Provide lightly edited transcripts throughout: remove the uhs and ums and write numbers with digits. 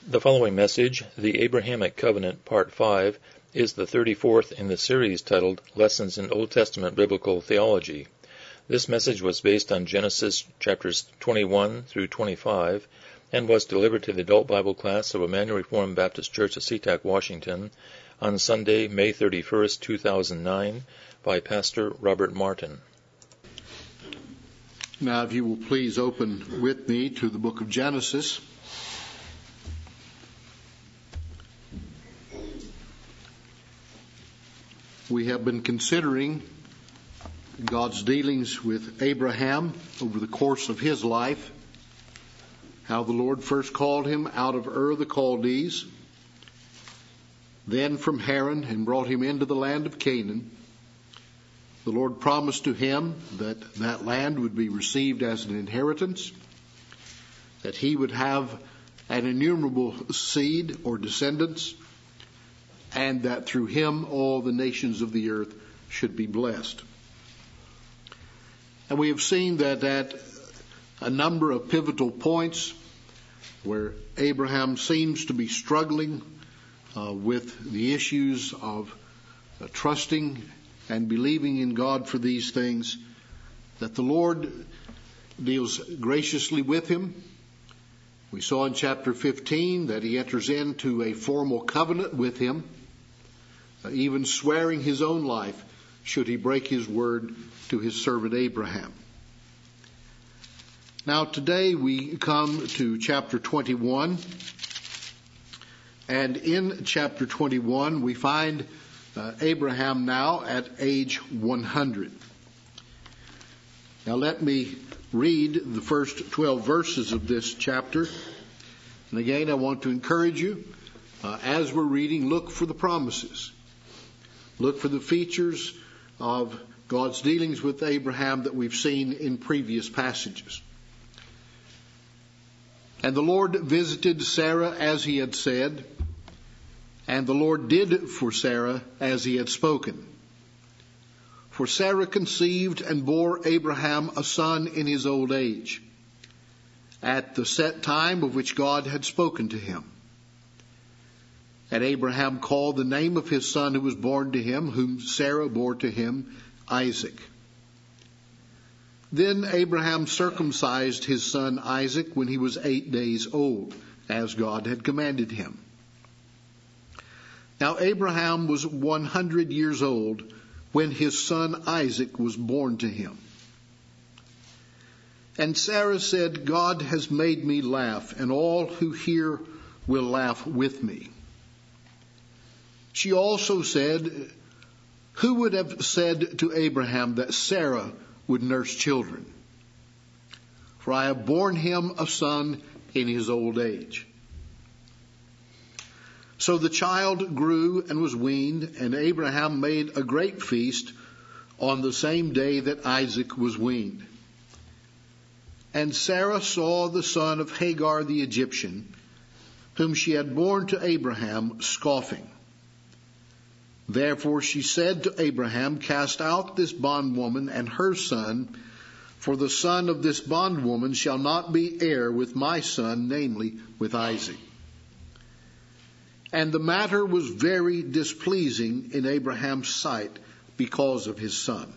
The following message, The Abrahamic Covenant, Part 5, is the 34th in the series titled Lessons in Old Testament Biblical Theology. This message was based on Genesis chapters 21 through 25 and was delivered to the adult Bible class of Emmanuel Reformed Baptist Church at SeaTac, Washington on Sunday, May 31st, 2009 by Pastor Robert Martin. Now, if you will please open with me to the book of Genesis. We have been considering God's dealings with Abraham over the course of his life, how the Lord first called him out of Ur the Chaldees, then from Haran, and brought him into the land of Canaan. The Lord promised to him that that land would be received as an inheritance, that he would have an innumerable seed or descendants, and that through him all the nations of the earth should be blessed. And we have seen that at a number of pivotal points where Abraham seems to be struggling with the issues of trusting and believing in God for these things, that the Lord deals graciously with him. We saw in chapter 15 that he enters into a formal covenant with him, even swearing his own life should he break his word to his servant Abraham. Now today we come to chapter 21, and in chapter 21 we find Abraham now at age 100. Now let me read the first 12 verses of this chapter. And again, I want to encourage you, as we're reading, look for the promises. Look for the features of God's dealings with Abraham that we've seen in previous passages. And the Lord visited Sarah as he had said, and the Lord did for Sarah as he had spoken. For Sarah conceived and bore Abraham a son in his old age, at the set time of which God had spoken to him. And Abraham called the name of his son who was born to him, whom Sarah bore to him, Isaac. Then Abraham circumcised his son Isaac when he was 8 days old, as God had commanded him. Now Abraham was 100 years old when his son Isaac was born to him. And Sarah said, God has made me laugh, and all who hear will laugh with me. She also said, who would have said to Abraham that Sarah would nurse children? For I have borne him a son in his old age. So the child grew and was weaned, and Abraham made a great feast on the same day that Isaac was weaned. And Sarah saw the son of Hagar the Egyptian, whom she had borne to Abraham, scoffing. Therefore she said to Abraham, cast out this bondwoman and her son, for the son of this bondwoman shall not be heir with my son, namely with Isaac. And the matter was very displeasing in Abraham's sight because of his son.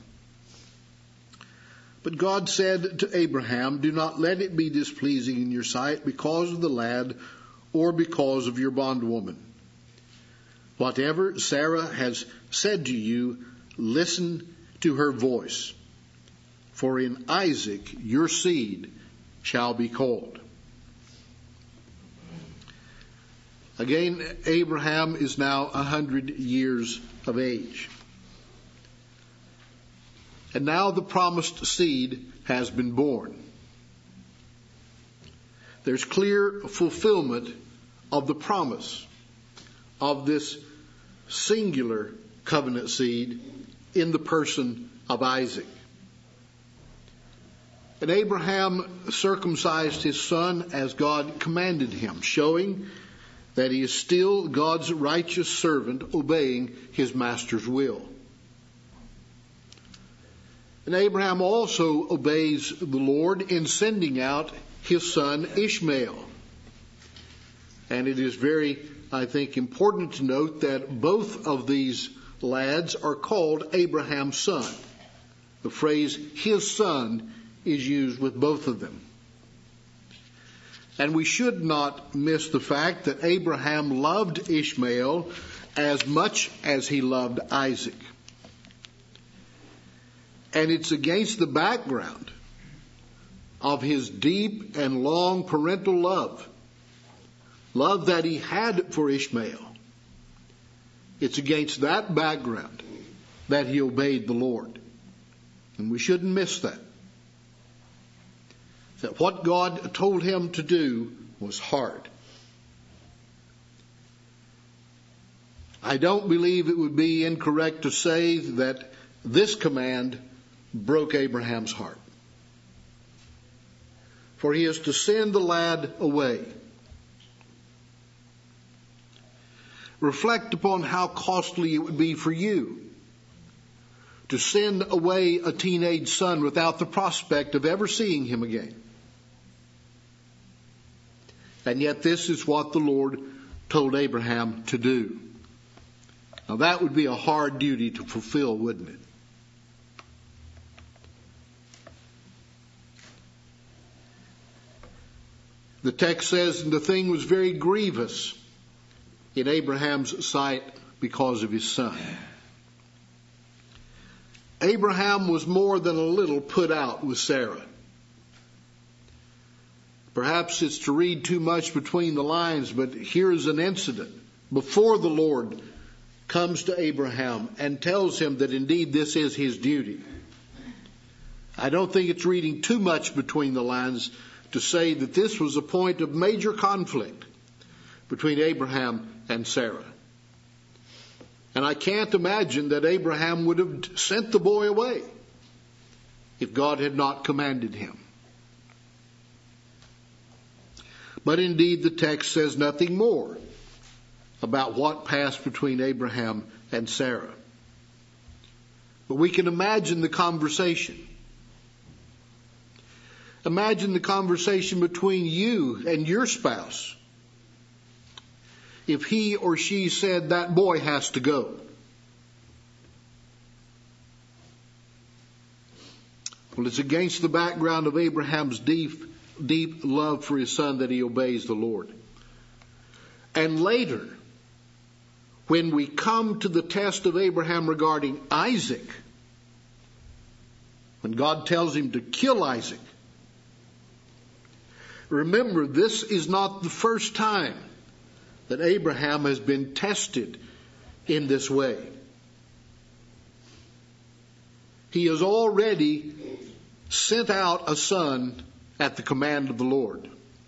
But God said to Abraham, do not let it be displeasing in your sight because of the lad or because of your bondwoman. Whatever Sarah has said to you, listen to her voice. For in Isaac your seed shall be called. Again, Abraham is now 100 years of age. And now the promised seed has been born. There's clear fulfillment of the promise of this singular covenant seed in the person of Isaac. And Abraham circumcised his son as God commanded him, showing that he is still God's righteous servant, obeying his master's will. And Abraham also obeys the Lord in sending out his son Ishmael. And it is very, I think, important to note that both of these lads are called Abraham's son. The phrase, his son, is used with both of them. And we should not miss the fact that Abraham loved Ishmael as much as he loved Isaac. And it's against the background of his deep and long parental love that he had for Ishmael. It's against that background that he obeyed the Lord. And we shouldn't miss that. That what God told him to do was hard. I don't believe it would be incorrect to say that this command broke Abraham's heart. For he is to send the lad away. Reflect upon how costly it would be for you to send away a teenage son without the prospect of ever seeing him again. And yet this is what the Lord told Abraham to do. Now that would be a hard duty to fulfill, wouldn't it? The text says, and the thing was very grievous in Abraham's sight because of his son. Abraham was more than a little put out with Sarah. Perhaps it's to read too much between the lines, but here's an incident before the Lord comes to Abraham and tells him that indeed this is his duty. I don't think it's reading too much between the lines to say that this was a point of major conflict between Abraham and Sarah. And I can't imagine that Abraham would have sent the boy away if God had not commanded him. But indeed the text says nothing more about what passed between Abraham and Sarah. But we can imagine the conversation. Imagine the conversation between you and your spouse. If he or she said, that boy has to go. Well, it's against the background of Abraham's deep love for his son that he obeys the Lord. And later, when we come to the test of Abraham regarding Isaac, when God tells him to kill Isaac, remember, this is not the first time that Abraham has been tested in this way. He has already sent out a son at the command of the Lord.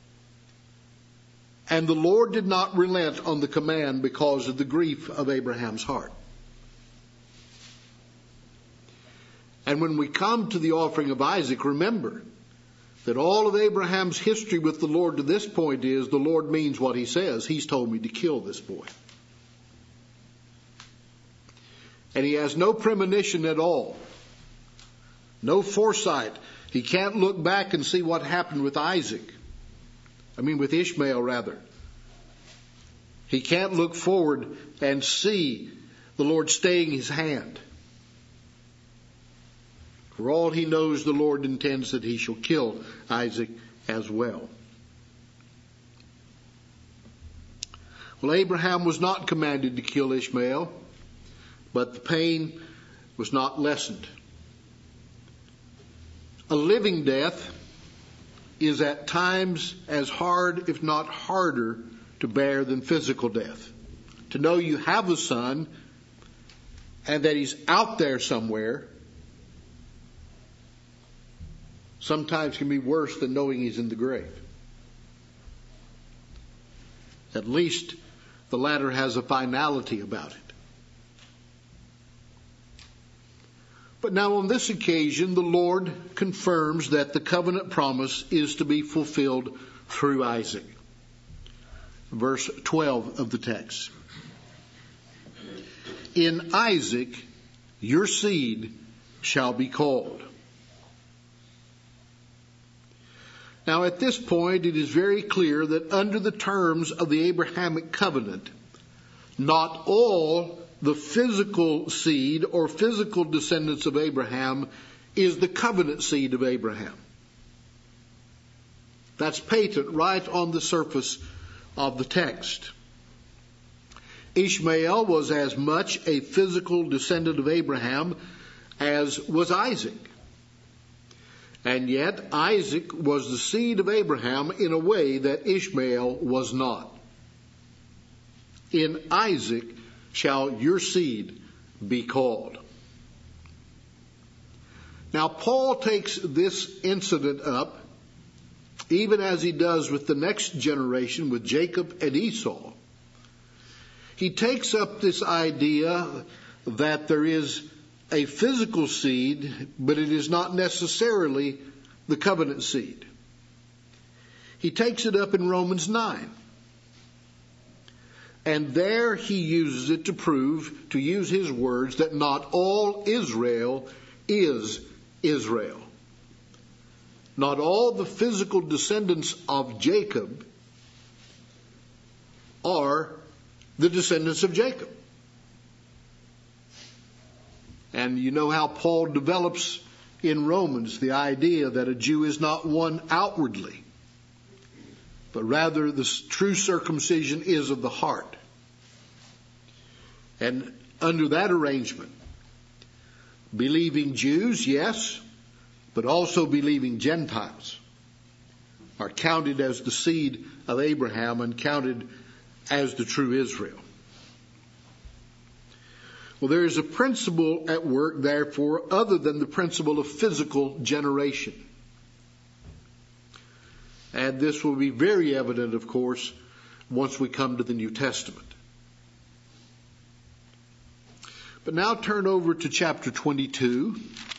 And the Lord did not relent on the command because of the grief of Abraham's heart. And when we come to the offering of Isaac, remember that all of Abraham's history with the Lord to this point is the Lord means what he says. He's told me to kill this boy. And he has no premonition at all. No foresight. He can't look back and see what happened with with Ishmael rather. He can't look forward and see the Lord staying his hand. For all he knows, the Lord intends that he shall kill Isaac as well. Well, Abraham was not commanded to kill Ishmael, but the pain was not lessened. A living death is at times as hard, if not harder, to bear than physical death. To know you have a son and that he's out there somewhere sometimes can be worse than knowing he's in the grave. At least the latter has a finality about it. But now on this occasion, the Lord confirms that the covenant promise is to be fulfilled through Isaac. Verse 12 of the text. In Isaac, your seed shall be called. Now, at this point, it is very clear that under the terms of the Abrahamic covenant, not all the physical seed or physical descendants of Abraham is the covenant seed of Abraham. That's patent right on the surface of the text. Ishmael was as much a physical descendant of Abraham as was Isaac. And yet Isaac was the seed of Abraham in a way that Ishmael was not. In Isaac shall your seed be called. Now Paul takes this incident up, even as he does with the next generation, with Jacob and Esau. He takes up this idea that there is a physical seed, but it is not necessarily the covenant seed. He takes it up in Romans 9. And there he uses it to prove, to use his words, that not all Israel is Israel. Not all the physical descendants of Jacob are the descendants of Jacob. And you know how Paul develops in Romans the idea that a Jew is not one outwardly, but rather the true circumcision is of the heart. And under that arrangement, believing Jews, yes, but also believing Gentiles are counted as the seed of Abraham and counted as the true Israel. Well, there is a principle at work, therefore, other than the principle of physical generation. And this will be very evident, of course, once we come to the New Testament. But now turn over to chapter 22,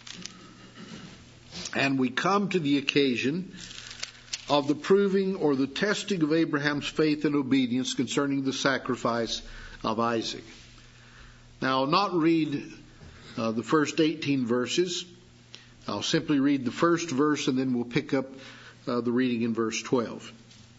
and we come to the occasion of the proving or the testing of Abraham's faith and obedience concerning the sacrifice of Isaac. Now, I'll not read the first 18 verses. I'll simply read the first verse, and then we'll pick up the reading in verse 12.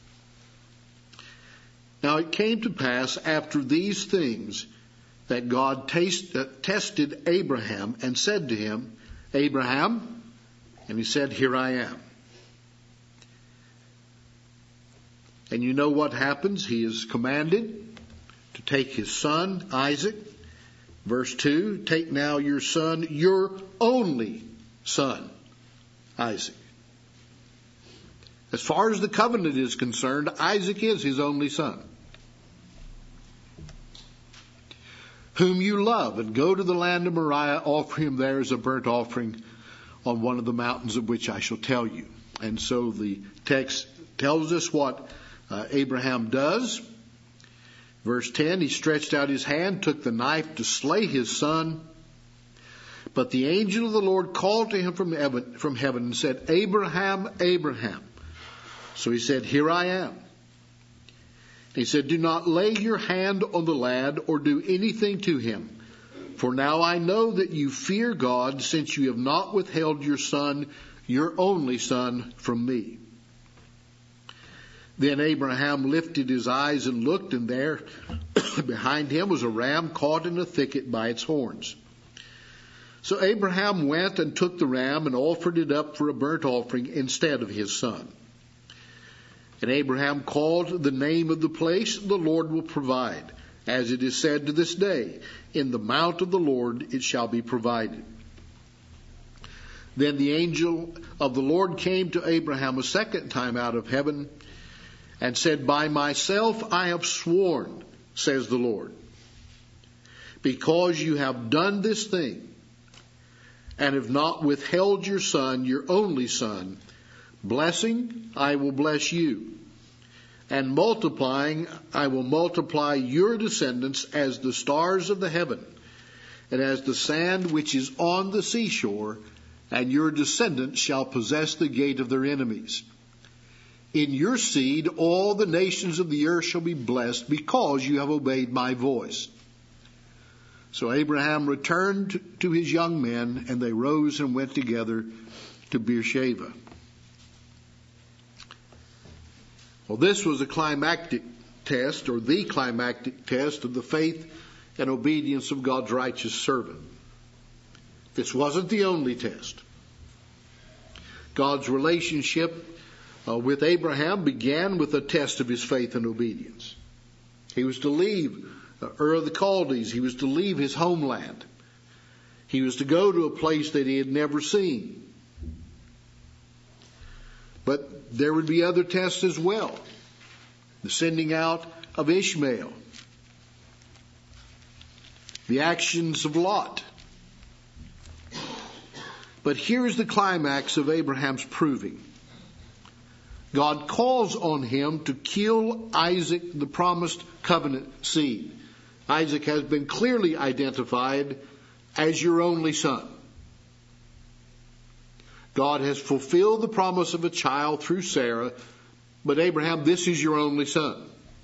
Now, it came to pass after these things that God tested Abraham and said to him, Abraham, and he said, here I am. And you know what happens? He is commanded to take his son, Isaac. Verse 2, take now your son, your only son, Isaac. As far as the covenant is concerned, Isaac is his only son, whom you love, and go to the land of Moriah, offer him there as a burnt offering on one of the mountains of which I shall tell you. And so the text tells us what Abraham does. Verse 10, he stretched out his hand, took the knife to slay his son. But the angel of the Lord called to him from heaven and said, Abraham, Abraham. So he said, here I am. He said, do not lay your hand on the lad or do anything to him. For now I know that you fear God, since you have not withheld your son, your only son, from me. Then Abraham lifted his eyes and looked, and there behind him was a ram caught in a thicket by its horns. So Abraham went and took the ram and offered it up for a burnt offering instead of his son. And Abraham called the name of the place, the Lord will provide, as it is said to this day, in the mount of the Lord it shall be provided. Then the angel of the Lord came to Abraham a second time out of heaven and said, by myself I have sworn, says the Lord, because you have done this thing and have not withheld your son, your only son, blessing, I will bless you, and multiplying, I will multiply your descendants as the stars of the heaven, and as the sand which is on the seashore, and your descendants shall possess the gate of their enemies. In your seed all the nations of the earth shall be blessed, because you have obeyed my voice. So Abraham returned to his young men, and they rose and went together to Beersheba. Well, this was a climactic test, or the climactic test of the faith and obedience of God's righteous servant. This wasn't the only test. God's relationship with Abraham began with a test of his faith and obedience. He was to leave Ur of the Chaldees. He was to leave his homeland. He was to go to a place that he had never seen. But there would be other tests as well. The sending out of Ishmael. The actions of Lot. But here's the climax of Abraham's proving. God calls on him to kill Isaac, the promised covenant seed. Isaac has been clearly identified as your only son. God has fulfilled the promise of a child through Sarah, but Abraham, this is your only son.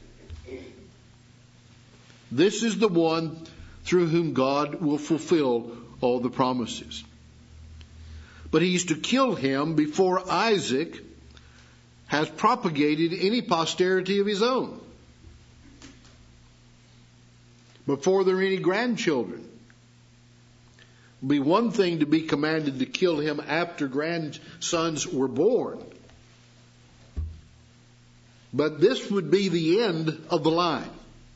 This is the one through whom God will fulfill all the promises. But he's to kill him before Isaac has propagated any posterity of his own. Before there are any grandchildren. It would be one thing to be commanded to kill him after grandsons were born. But this would be the end of the line.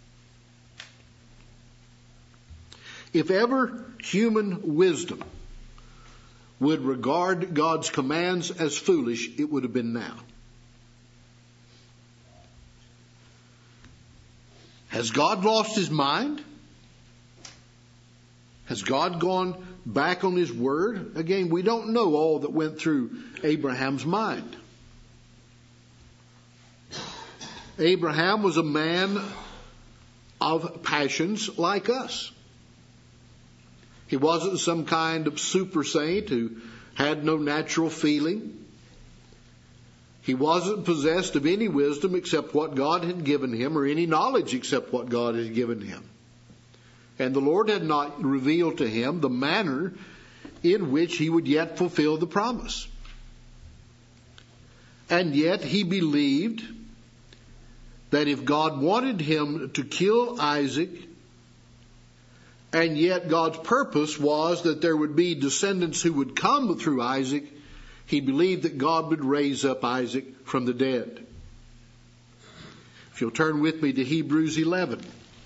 If ever human wisdom would regard God's commands as foolish, it would have been now. Has God lost his mind? Has God gone back on his word? Again, we don't know all that went through Abraham's mind. Abraham was a man of passions like us. He wasn't some kind of super saint who had no natural feeling. He wasn't possessed of any wisdom except what God had given him, or any knowledge except what God had given him. And the Lord had not revealed to him the manner in which he would yet fulfill the promise. And yet he believed that if God wanted him to kill Isaac, and yet God's purpose was that there would be descendants who would come through Isaac, he believed that God would raise up Isaac from the dead. If you'll turn with me to Hebrews 11.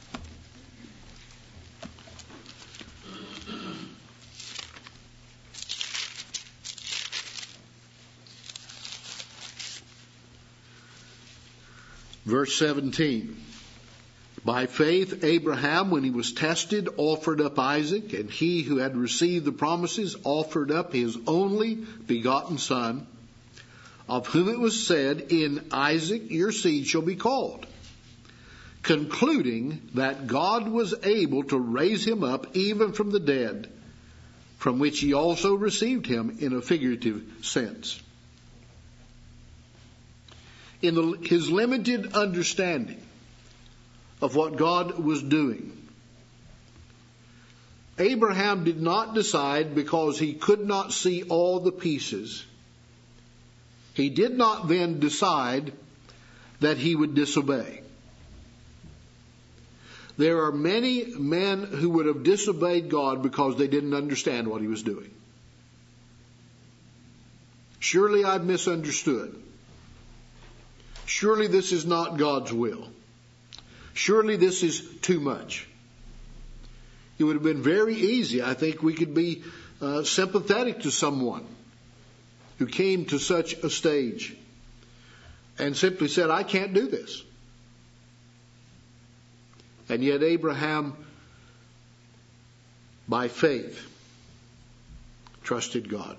Verse 17. By faith, Abraham, when he was tested, offered up Isaac, and he who had received the promises offered up his only begotten son, of whom it was said, in Isaac your seed shall be called, concluding that God was able to raise him up even from the dead, from which he also received him in a figurative sense. In his limited understanding of what God was doing, Abraham did not decide, because he could not see all the pieces, he did not then decide that he would disobey. There are many men who would have disobeyed God because they didn't understand what he was doing. Surely I've misunderstood. Surely this is not God's will. Surely this is too much. It would have been very easy. I think we could be sympathetic to someone who came to such a stage and simply said, I can't do this. And yet Abraham, by faith, trusted God.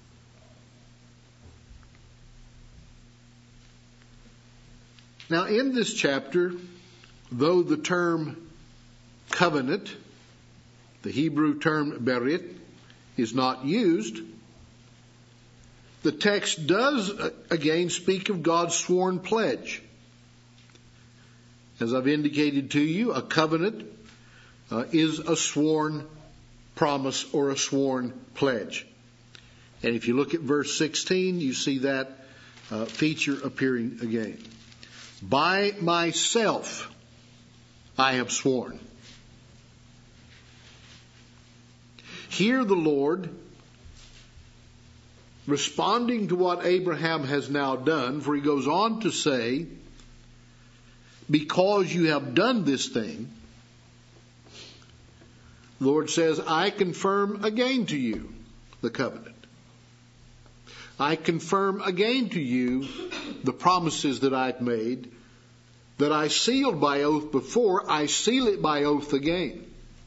Now in this chapter, though the term covenant, the Hebrew term berit, is not used, the text does again speak of God's sworn pledge. As I've indicated to you, a covenant is a sworn promise or a sworn pledge. And if you look at verse 16, you see that feature appearing again. By myself I have sworn. Here the Lord, responding to what Abraham has now done, for he goes on to say, because you have done this thing, the Lord says, I confirm again to you the covenant. I confirm again to you the promises that I've made, that I sealed by oath before, I seal it by oath again.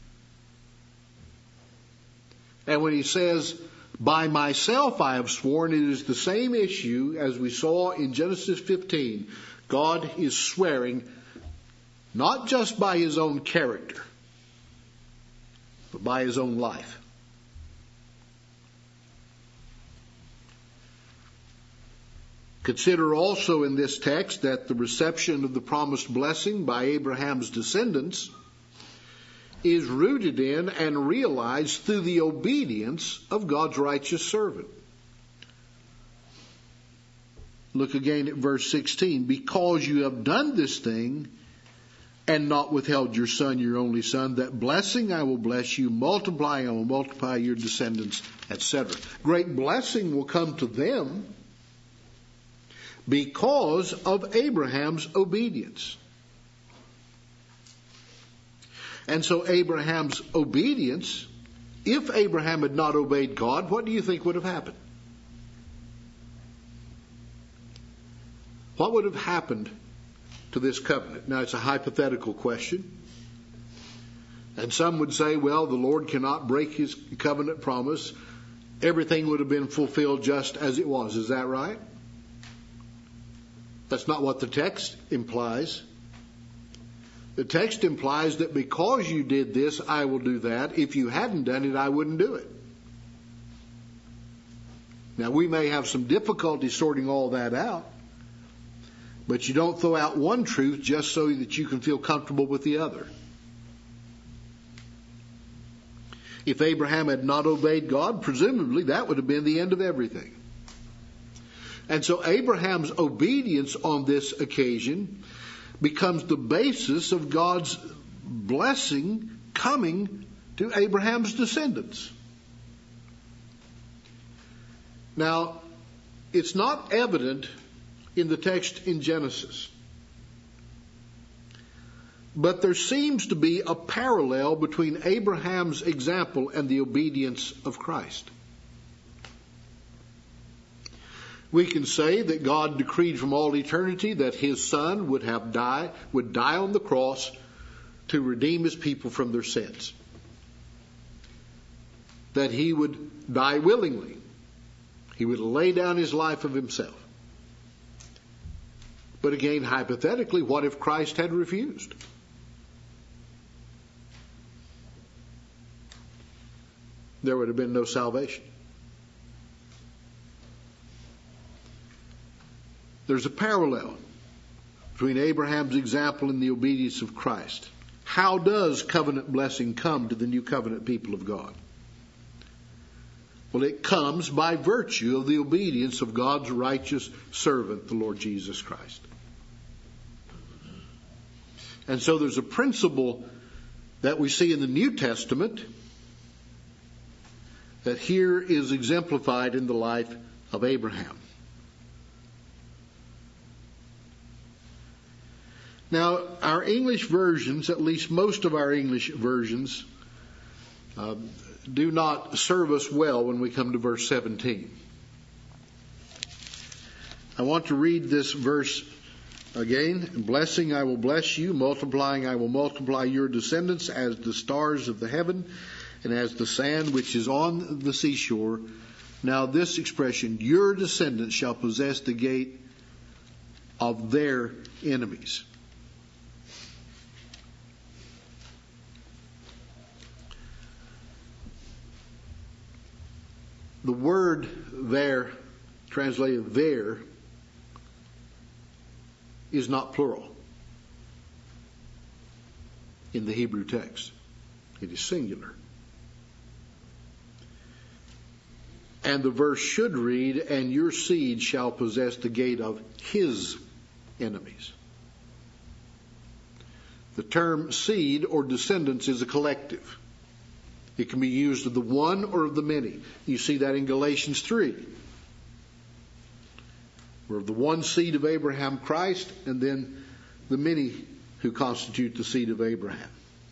And when he says, by myself I have sworn, it is the same issue as we saw in Genesis 15. God is swearing not just by his own character, but by his own life. Consider also in this text that the reception of the promised blessing by Abraham's descendants is rooted in and realized through the obedience of God's righteous servant. Look again at verse 16. Because you have done this thing and not withheld your son, your only son, that blessing I will bless you, multiplying I will multiply your descendants, etc. Great blessing will come to them because of Abraham's obedience. And so Abraham's obedience, if Abraham had not obeyed God, what do you think would have happened? What would have happened to this covenant? Now, it's a hypothetical question. And some would say, well, the Lord cannot break his covenant promise. Everything would have been fulfilled just as it was. Is that right? That's not what the text implies. The text implies that because you did this, I will do that. If you hadn't done it, I wouldn't do it. Now, we may have some difficulty sorting all that out, but you don't throw out one truth just so that you can feel comfortable with the other. If Abraham had not obeyed God, presumably that would have been the end of everything. And so Abraham's obedience on this occasion becomes the basis of God's blessing coming to Abraham's descendants. Now, it's not evident in the text in Genesis, but there seems to be a parallel between Abraham's example and the obedience of Christ. We can say that God decreed from all eternity that his son would die on the cross to redeem his people from their sins. That he would die willingly. He would lay down his life of himself. But again, hypothetically, what if Christ had refused? There would have been no salvation. There's a parallel between Abraham's example and the obedience of Christ. How does covenant blessing come to the new covenant people of God? Well, it comes by virtue of the obedience of God's righteous servant, the Lord Jesus Christ. And so there's a principle that we see in the New Testament that here is exemplified in the life of Abraham. Now, our English versions, at least most of our English versions, do not serve us well when we come to verse 17. I want to read this verse again. Blessing I will bless you, multiplying I will multiply your descendants as the stars of the heaven and as the sand which is on the seashore. Now this expression, your descendants shall possess the gate of their enemies. The word there, translated there, is not plural in the Hebrew text. It is singular. And the verse should read, and your seed shall possess the gate of his enemies. The term seed or descendants is a collective. It can be used of the one or of the many. You see that in Galatians 3. We're of the one seed of Abraham, Christ, and then the many who constitute the seed of Abraham.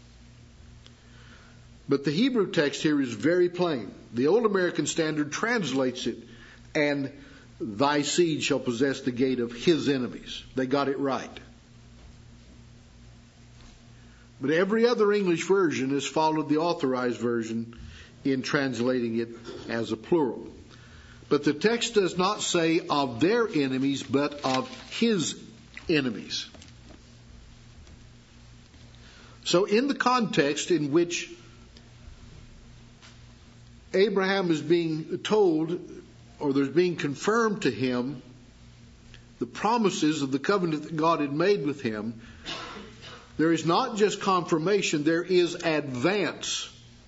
But the Hebrew text here is very plain. The Old American Standard translates it, and thy seed shall possess the gate of his enemies. They got it right. But every other English version has followed the Authorized Version in translating it as a plural. But the text does not say of their enemies, but of his enemies. So in the context in which Abraham is being told, or there's being confirmed to him, the promises of the covenant that God had made with him, there is not just confirmation, there is advance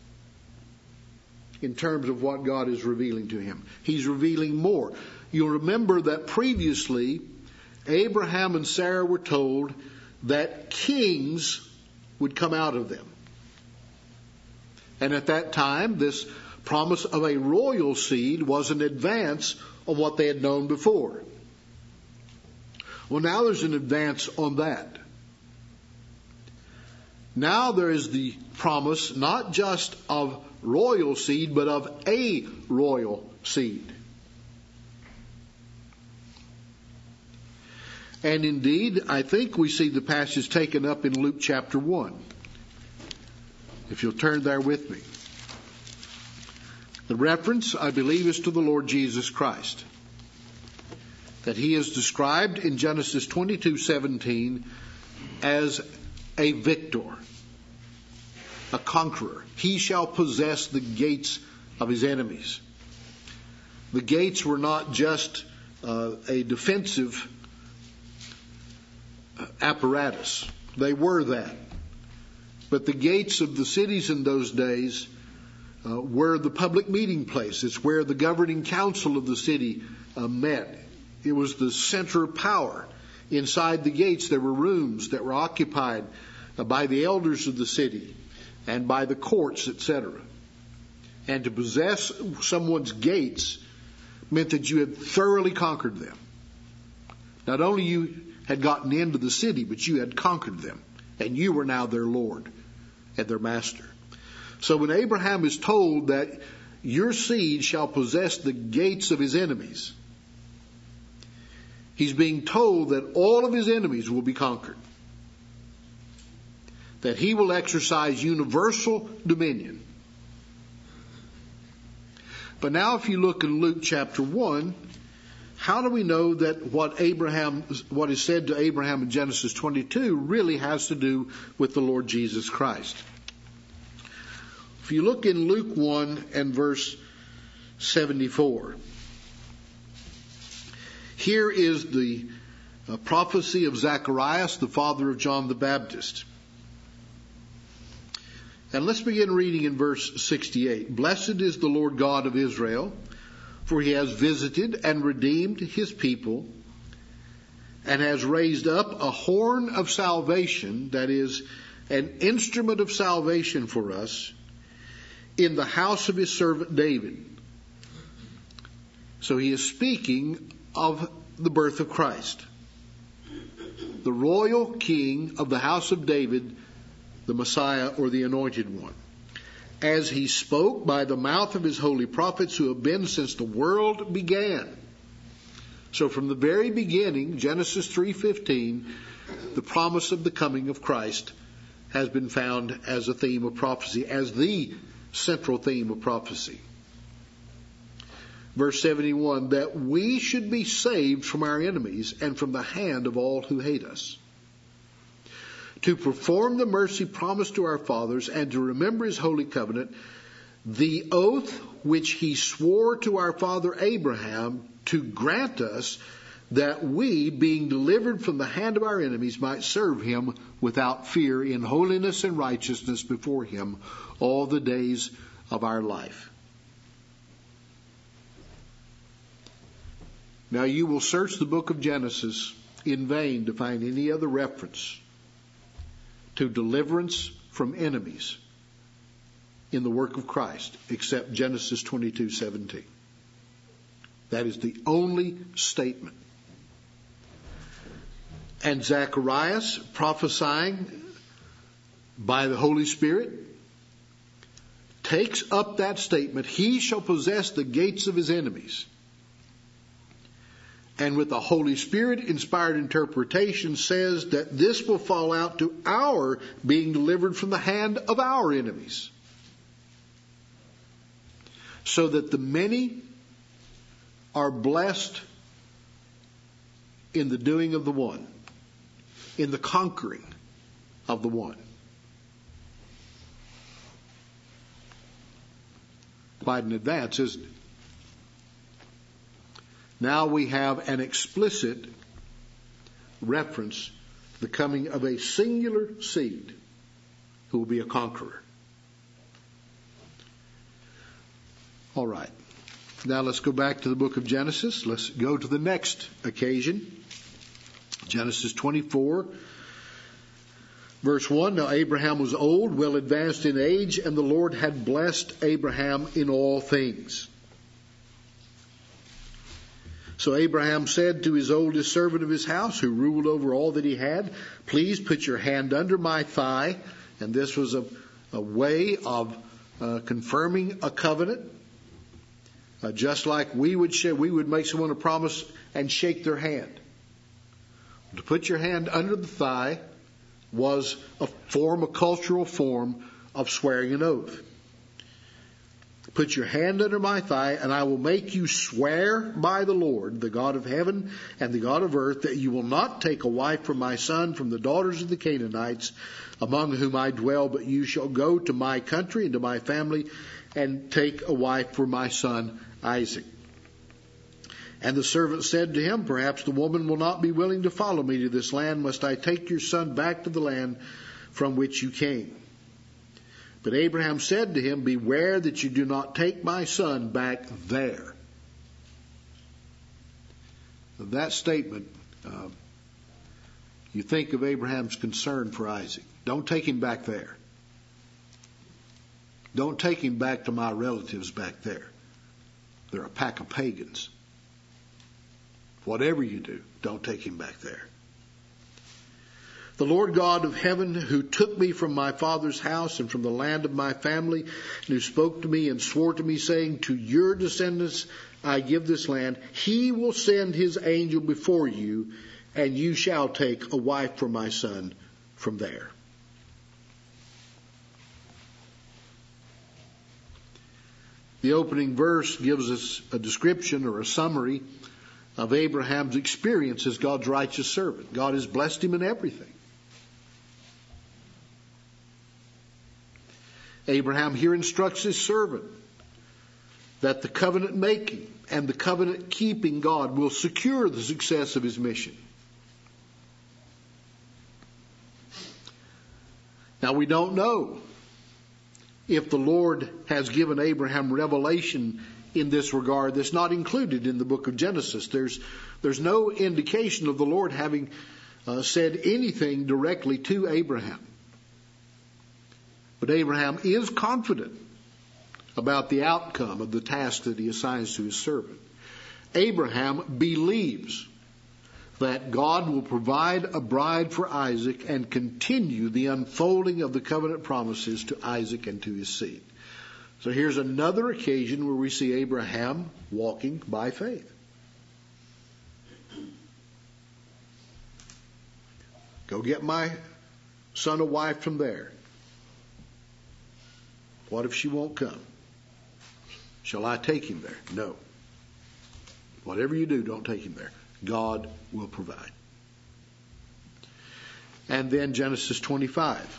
in terms of what God is revealing to him. He's revealing more. You'll remember that previously, Abraham and Sarah were told that kings would come out of them. And at that time, this promise of a royal seed was an advance of what they had known before. Well, now there's an advance on that. Now there is the promise not just of royal seed, but of a royal seed. And indeed, I think we see the passage taken up in Luke chapter 1. If you'll turn there with me. The reference, I believe, is to the Lord Jesus Christ. That he is described in Genesis 22:17 as a victor, a conqueror. He shall possess the gates of his enemies. The gates were not just a defensive apparatus. They were that. But the gates of the cities in those days were the public meeting place. It's where the governing council of the city met. It was the center of power. Inside the gates there were rooms that were occupied by the elders of the city and by the courts, etc. And to possess someone's gates meant that you had thoroughly conquered them. Not only you had gotten into the city, but you had conquered them. And you were now their Lord and their master. So when Abraham is told that your seed shall possess the gates of his enemies, he's being told that all of his enemies will be conquered. That he will exercise universal dominion. But now if you look in Luke chapter 1, how do we know that what is said to Abraham in Genesis 22 really has to do with the Lord Jesus Christ? If you look in Luke 1 and verse 74, here is the prophecy of Zacharias, the father of John the Baptist. And let's begin reading in verse 68. Blessed is the Lord God of Israel, for he has visited and redeemed his people, and has raised up a horn of salvation, that is, an instrument of salvation for us, in the house of his servant David. So he is speaking of the birth of Christ. The royal king of the house of David, the Messiah or the Anointed One. As he spoke by the mouth of his holy prophets who have been since the world began. So from the very beginning, Genesis 3:15, the promise of the coming of Christ has been found as a theme of prophecy, as the central theme of prophecy. Verse 71, that we should be saved from our enemies and from the hand of all who hate us, to perform the mercy promised to our fathers and to remember his holy covenant, the oath which he swore to our father Abraham to grant us that we, being delivered from the hand of our enemies, might serve him without fear in holiness and righteousness before him all the days of our life. Now you will search the book of Genesis in vain to find any other reference to deliverance from enemies in the work of Christ except Genesis 22:17. That is the only statement. And Zacharias, prophesying by the Holy Spirit, takes up that statement, he shall possess the gates of his enemies. And with the Holy Spirit inspired interpretation says that this will fall out to our being delivered from the hand of our enemies. So that the many are blessed in the doing of the one, in the conquering of the one. Quite an advance, isn't it? Now we have an explicit reference to the coming of a singular seed who will be a conqueror. All right. Now let's go back to the book of Genesis. Let's go to the next occasion. Genesis 24, verse 1. Now Abraham was old, well advanced in age, and the Lord had blessed Abraham in all things. So Abraham said to his oldest servant of his house, who ruled over all that he had, please put your hand under my thigh. And this was a way of confirming a covenant. Just like we would make someone a promise and shake their hand. To put your hand under the thigh was a cultural form of swearing an oath. Put your hand under my thigh, and I will make you swear by the Lord, the God of heaven and the God of earth, that you will not take a wife for my son from the daughters of the Canaanites, among whom I dwell, but you shall go to my country and to my family and take a wife for my son Isaac. And the servant said to him, perhaps the woman will not be willing to follow me to this land. Must I take your son back to the land from which you came? But Abraham said to him, beware that you do not take my son back there. That statement, you think of Abraham's concern for Isaac. Don't take him back there. Don't take him back to my relatives back there. They're a pack of pagans. Whatever you do, don't take him back there. The Lord God of heaven, who took me from my father's house and from the land of my family, and who spoke to me and swore to me, saying, to your descendants I give this land, he will send his angel before you, and you shall take a wife for my son from there. The opening verse gives us a description or a summary of Abraham's experience as God's righteous servant. God has blessed him in everything. Abraham here instructs his servant that the covenant making and the covenant keeping God will secure the success of his mission. Now we don't know if the Lord has given Abraham revelation in this regard that's not included in the book of Genesis. There's no indication of the Lord having said anything directly to Abraham. But Abraham is confident about the outcome of the task that he assigns to his servant. Abraham believes that God will provide a bride for Isaac and continue the unfolding of the covenant promises to Isaac and to his seed. So here's another occasion where we see Abraham walking by faith. Go get my son a wife from there. What if she won't come? Shall I take him there? No. Whatever you do, don't take him there. God will provide. And then Genesis 25.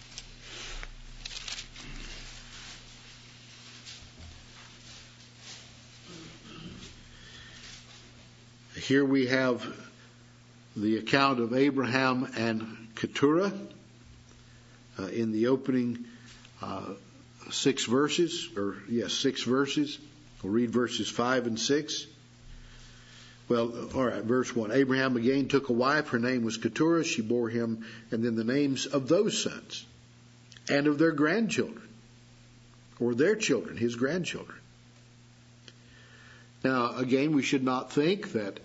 Here we have the account of Abraham and Keturah in the opening 6 verses. We'll read verses 5 and 6. Well, all right, verse 1. Abraham again took a wife. Her name was Keturah. She bore him, and then the names of those sons and of their grandchildren, or their children, his grandchildren. Now, again, we should not think that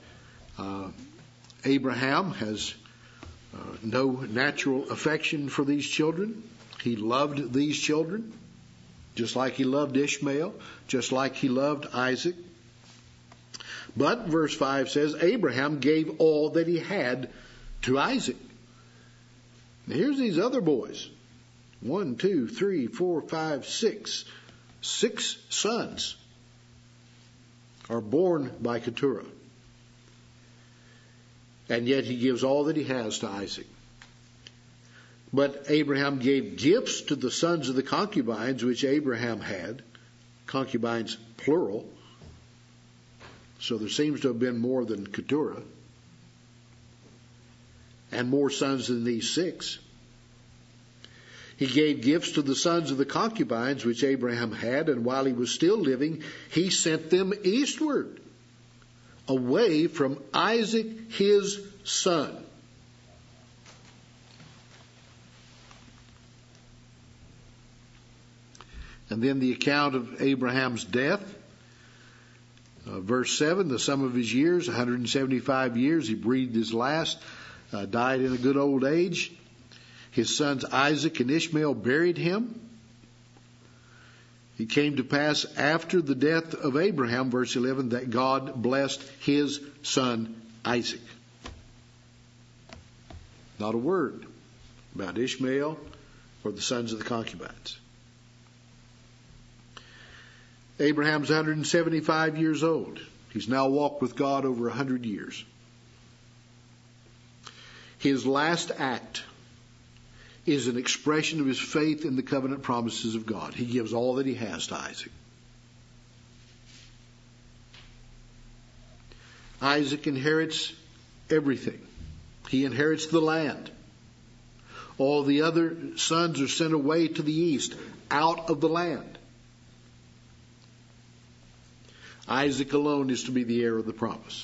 Abraham has no natural affection for these children. He loved these children, just like he loved Ishmael, just like he loved Isaac. But verse 5 says, Abraham gave all that he had to Isaac. Now here's these other boys. 1, 2, 3, 4, 5, 6. 6 sons are born by Keturah. And yet he gives all that he has to Isaac. But Abraham gave gifts to the sons of the concubines which Abraham had. Concubines, plural. So there seems to have been more than Keturah. And more sons than these 6. He gave gifts to the sons of the concubines which Abraham had, and while he was still living, he sent them eastward, away from Isaac his son. And then the account of Abraham's death. Verse 7, the sum of his years, 175 years, he breathed his last, died in a good old age. His sons Isaac and Ishmael buried him. It came to pass after the death of Abraham, verse 11, that God blessed his son Isaac. Not a word about Ishmael or the sons of the concubines. Abraham's 175 years old. He's now walked with God over 100 years. His last act is an expression of his faith in the covenant promises of God. He gives all that he has to Isaac. Isaac inherits everything. He inherits the land. All the other sons are sent away to the east, out of the land. Isaac alone is to be the heir of the promise.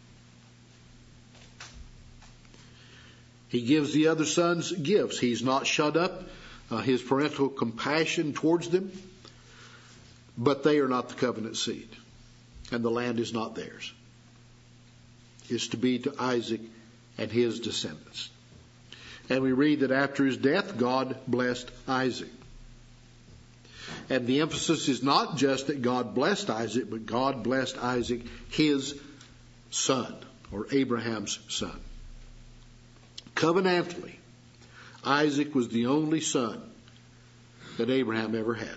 He gives the other sons gifts. He's not shut up his parental compassion towards them, but they are not the covenant seed, and the land is not theirs. It's to be to Isaac and his descendants. And we read that after his death, God blessed Isaac. And the emphasis is not just that God blessed Isaac, but God blessed Isaac, his son, or Abraham's son. Covenantally, Isaac was the only son that Abraham ever had.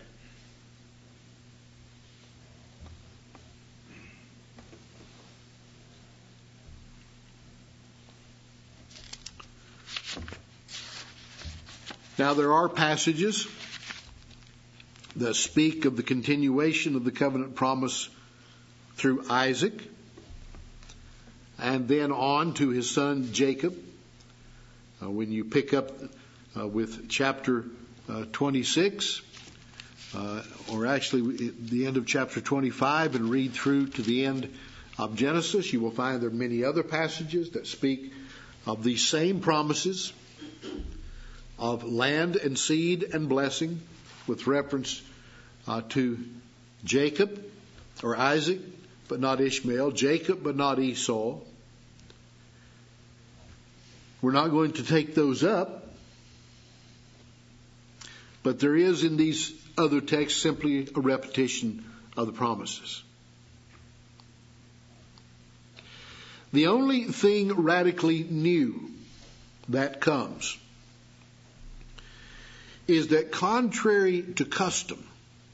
Now there are passages that speak of the continuation of the covenant promise through Isaac and then on to his son Jacob. When you pick up with chapter 26, or actually the end of chapter 25 and read through to the end of Genesis, you will find there are many other passages that speak of these same promises of land and seed and blessing with reference to Jacob or Isaac, but not Ishmael, Jacob, but not Esau. We're not going to take those up, but there is in these other texts simply a repetition of the promises. The only thing radically new that comes is that contrary to custom,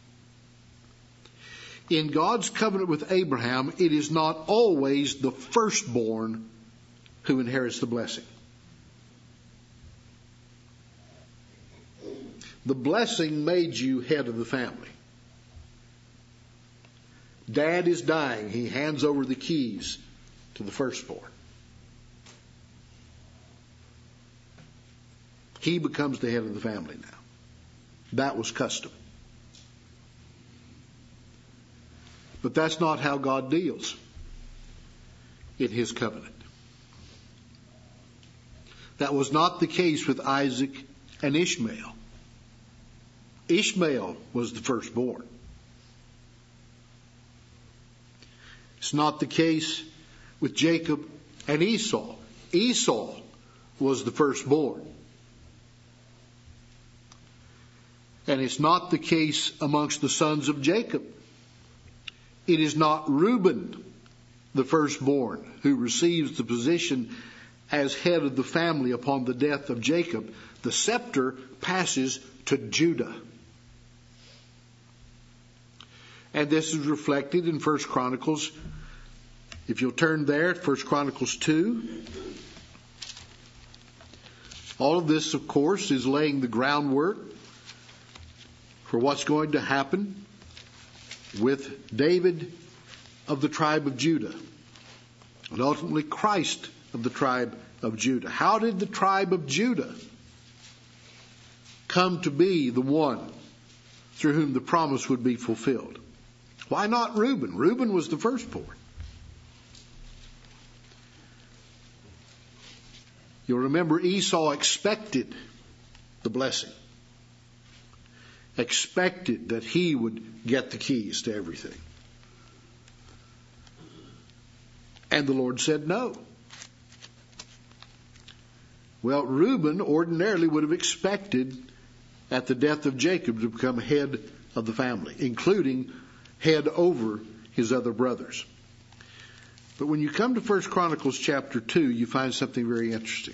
in God's covenant with Abraham, it is not always the firstborn who inherits the blessing. The blessing made you head of the family. Dad is dying. He hands over the keys to the firstborn. He becomes the head of the family now. That was custom. But that's not how God deals. in his covenant. That was not the case with Isaac and Ishmael. Ishmael was the firstborn. It's not the case with Jacob and Esau. Esau was the firstborn. And it's not the case amongst the sons of Jacob. It is not Reuben, the firstborn, who receives the position as head of the family upon the death of Jacob. The scepter passes to Judah. And this is reflected in 1 Chronicles. If you'll turn there, 1 Chronicles 2. All of this, of course, is laying the groundwork for what's going to happen with David of the tribe of Judah, and ultimately Christ of the tribe of Judah. How did the tribe of Judah come to be the one through whom the promise would be fulfilled? Why not Reuben? Reuben was the firstborn. You'll remember Esau expected the blessing. Expected that he would get the keys to everything. And the Lord said no. Well, Reuben ordinarily would have expected at the death of Jacob to become head of the family, including head over his other brothers. But when you come to 1 Chronicles chapter 2, you find something very interesting.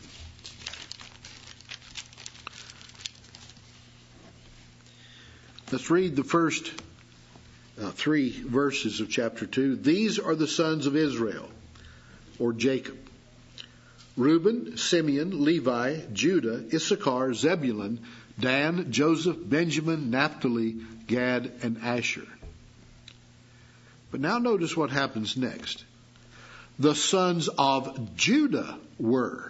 Let's read the first 3 verses of chapter 2. These are the sons of Israel, or Jacob: Reuben, Simeon, Levi, Judah, Issachar, Zebulun, Dan, Joseph, Benjamin, Naphtali, Gad, and Asher. But now notice what happens next. The sons of Judah were.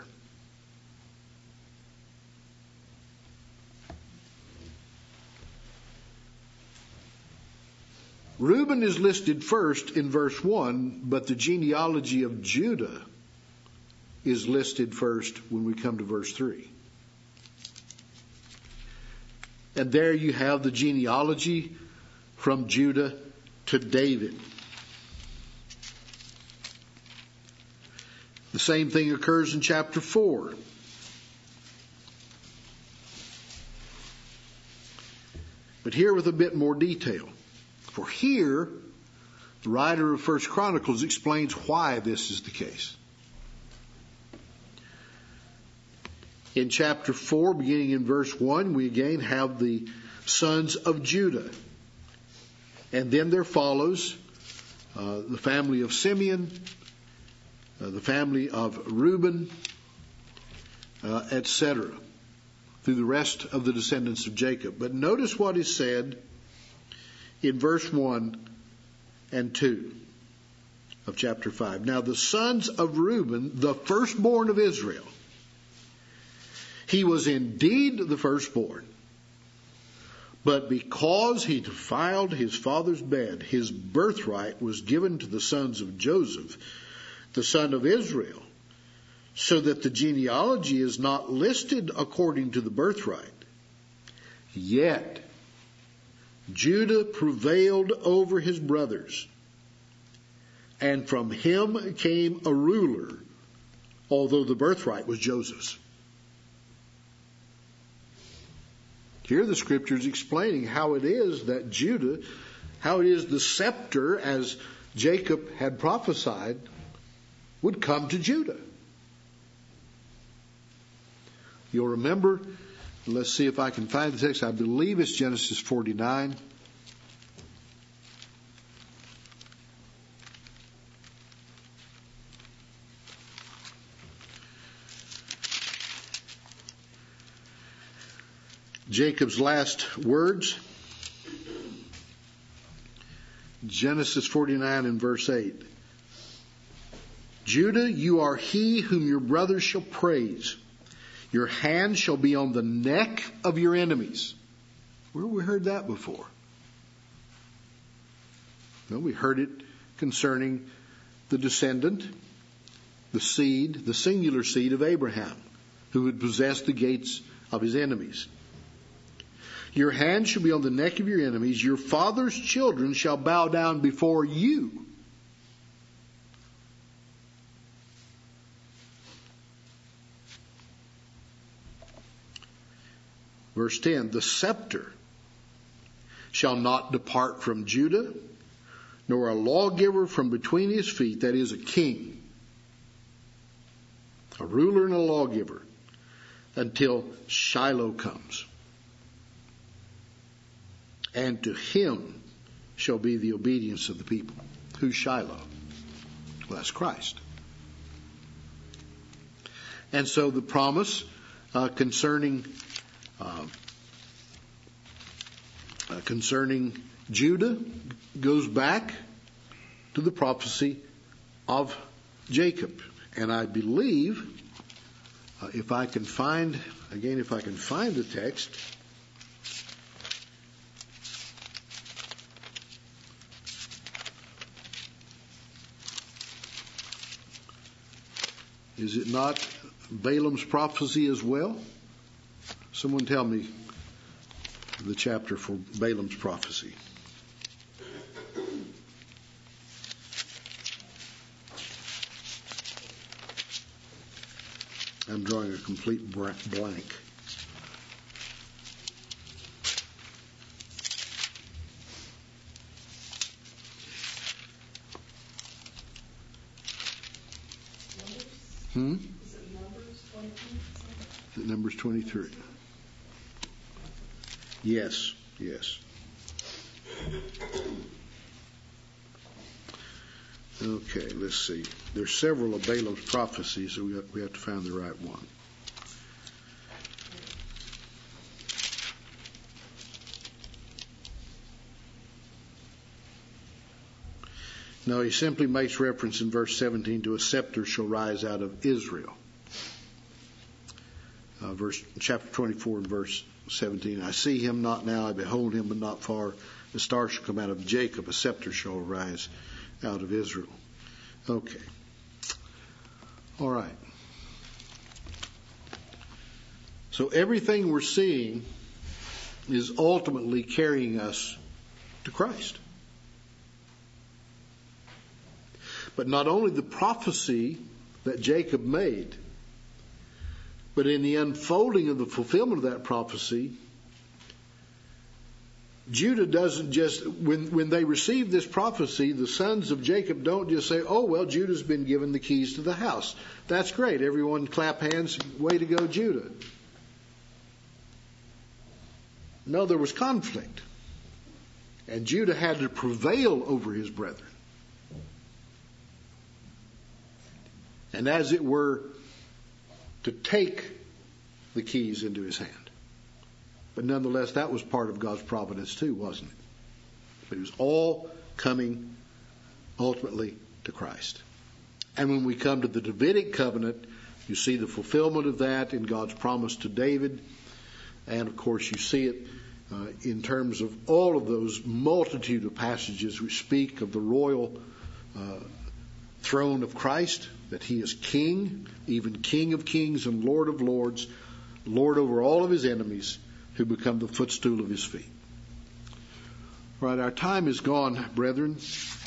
Reuben is listed first in verse 1, but the genealogy of Judah is listed first when we come to verse 3. And there you have the genealogy from Judah to David. The same thing occurs in chapter 4. But here with a bit more detail. For here, the writer of 1 Chronicles explains why this is the case. In chapter 4, beginning in verse 1, we again have the sons of Judah. And then there follows the family of Simeon, the family of Reuben, etc., through the rest of the descendants of Jacob. But notice what is said in verse 1 and 2 of chapter 5. Now the sons of Reuben, the firstborn of Israel, he was indeed the firstborn, but because he defiled his father's bed, his birthright was given to the sons of Joseph, the son of Israel, so that the genealogy is not listed according to the birthright. Yet Judah prevailed over his brothers, and from him came a ruler, although the birthright was Joseph's. Here the scripture is explaining how it is that Judah, how it is the scepter, as Jacob had prophesied, would come to Judah. You'll remember, let's see if I can find the text. I believe it's Genesis 49. Jacob's last words. Genesis 49 and verse 8. Judah, you are he whom your brothers shall praise. Your hand shall be on the neck of your enemies. Where have we heard that before? Well, we heard it concerning the descendant the seed, the singular seed of Abraham, who would possess the gates of his enemies. Your hand shall be on the neck of your enemies. Your father's children shall bow down before you. Verse 10, the scepter shall not depart from Judah, nor a lawgiver from between his feet, that is, a king, a ruler and a lawgiver, until Shiloh comes. And to him shall be the obedience of the people. Who's Shiloh? Well, that's Christ. And so the promise concerning Judah goes back to the prophecy of Jacob. And I believe, if I can find the text, is it not Balaam's prophecy as well? Someone tell me the chapter for Balaam's prophecy. I'm drawing a complete blank. Is it Numbers 23? Is it Numbers 23? Yes. Okay, let's see. There's several of Balaam's prophecies, so we have to find the right one. No, he simply makes reference in verse 17 to a scepter shall rise out of Israel. Chapter 24 and verse 17. I see him not now, I behold him, but not far. The star shall come out of Jacob, a scepter shall rise out of Israel. Okay. All right. So everything we're seeing is ultimately carrying us to Christ. But not only the prophecy that Jacob made, but in the unfolding of the fulfillment of that prophecy, Judah doesn't just, when they receive this prophecy, the sons of Jacob don't just say, oh, well, Judah's been given the keys to the house. That's great. Everyone clap hands. Way to go, Judah. No, there was conflict. And Judah had to prevail over his brethren. And as it were, to take the keys into his hand. But nonetheless, that was part of God's providence too, wasn't it? But it was all coming ultimately to Christ. And when we come to the Davidic covenant, you see the fulfillment of that in God's promise to David. And of course, you see it in terms of all of those multitude of passages which speak of the royal throne of Christ, that he is king, even King of kings and Lord of lords, Lord over all of his enemies, who become the footstool of his feet. Right, our time is gone, brethren.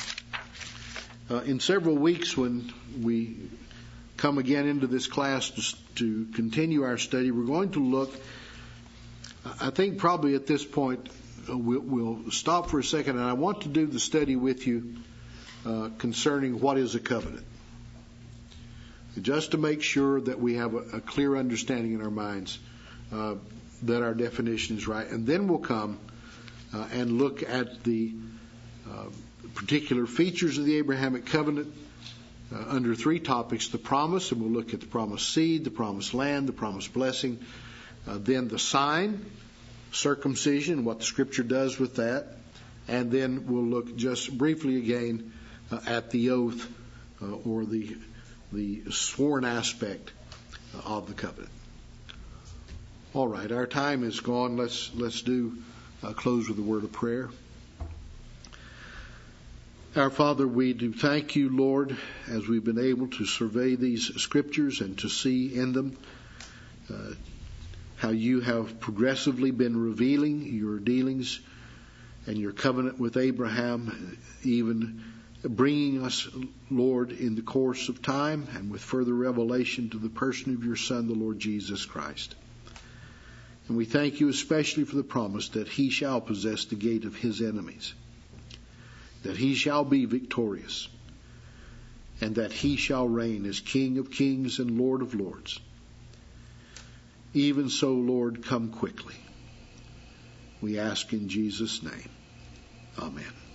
In several weeks, when we come again into this class to continue our study, we're going to look, I think probably at this point, we'll stop for a second, and I want to do the study with you concerning what is a covenant. Just to make sure that we have a clear understanding in our minds that our definition is right. And then we'll come and look at the particular features of the Abrahamic covenant under three topics: the promise, and we'll look at the promised seed, the promised land, the promised blessing, then the sign, circumcision, what the Scripture does with that, and then we'll look just briefly again at the oath or the sworn aspect of the covenant. All right, our time is gone. Let's do close with a word of prayer. Our Father, we do thank you, Lord, as we've been able to survey these scriptures and to see in them how you have progressively been revealing your dealings and your covenant with Abraham, even bringing us, Lord, in the course of time and with further revelation to the person of your Son, the Lord Jesus Christ. And we thank you especially for the promise that he shall possess the gate of his enemies, that he shall be victorious, and that he shall reign as King of kings and Lord of lords. Even so, Lord, come quickly. We ask in Jesus' name. Amen.